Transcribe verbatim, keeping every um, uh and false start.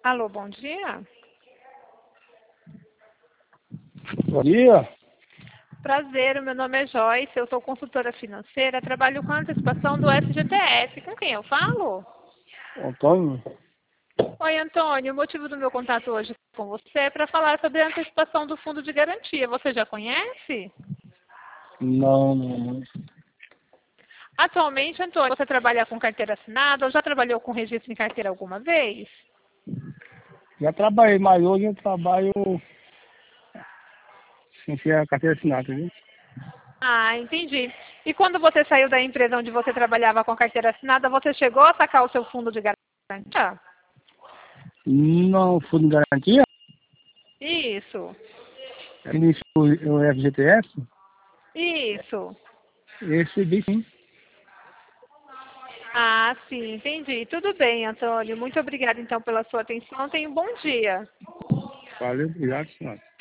Alô, bom dia. Bom dia. Prazer, o meu nome é Joyce, eu sou consultora financeira, trabalho com a antecipação do F G T S. Com quem eu falo? Antônio? Oi, Antônio, o motivo do meu contato hoje com você é para falar sobre a antecipação do fundo de garantia. Você já conhece? Não, não, não. Atualmente, Antônio, você trabalha com carteira assinada ou já trabalhou com registro em carteira alguma vez? Já trabalhei, mas hoje eu trabalho sem ser a carteira assinada, viu? Ah, entendi. E quando você saiu da empresa onde você trabalhava com a carteira assinada, você chegou a sacar o seu fundo de garantia? Não, fundo de garantia? Isso, Início o F G T S? isso. Recebi sim. Ah, sim, entendi. Tudo bem, Antônio. Muito obrigada, então, pela sua atenção. Tenha um bom dia. Valeu, obrigado, senhora.